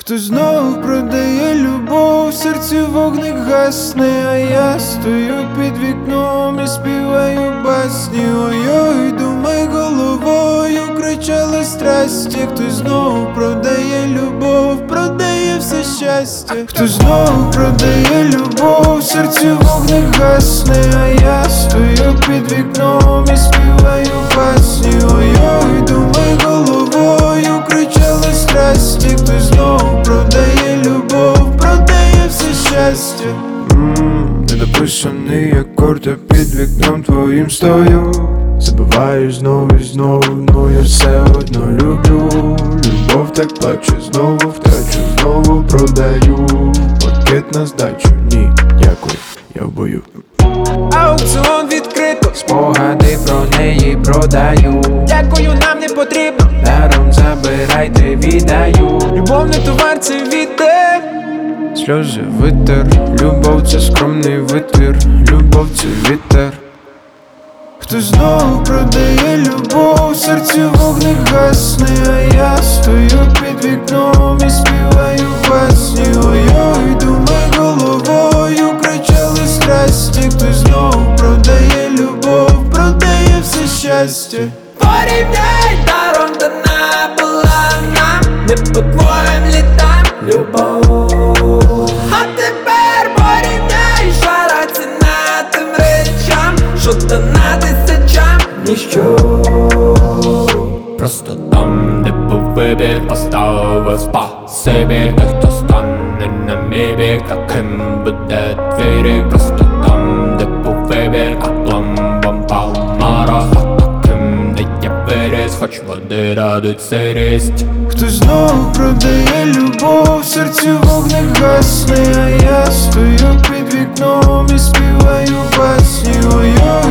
Хтось знову продає любов, в серці вогник гасне, а я стою під вікном і співаю басні. Ой-ой, думай головою, кричали страсті. Хтось знову продає любов, продає все щастя. Хтось знову продає любов, в серці вогник гасне, а я стою під вікном і співаю басні. Ой-ой, думай головою, кричали страсті. Хтось знову продає любов, продає все щастя. Недописаний акорд, я під вікном твоїм стою. Забиваю знову і знову, но я все одно люблю. Любов так плаче, знову втрачу, знову продаю. Пакет на здачу, ні, дякую, я в бою. Аукціон відкрито, Спогади про неї продаю. дякую, нам не потрібно. Даром забирайте, віддаю. Любов не товар, це вітер. Сльози витер, любов це скромний витвір, любов це вітер. Хтось знову продає любов, в серці вогник гасне, а я стою під вікном і співаю басні. Ой-ой, думай головою, кричали страсті. Хтось знову продає любов, продає все щастя. Порівняй, даром дана була нам, не по твоїм літам любов. А тепер порівняй, жара ціна тим речам, що дана тисячам ніщо. Просто там, де був вибір, поставив спасибі. Хто стане на мій бік, таким буде твій рік. Просто там, де був вибір, а пломбом палмара. Хоч води радують сирість. Хтось знову продає любов, в серці вогник гасне, а я стою під вікном і співаю басні. Ой-ой,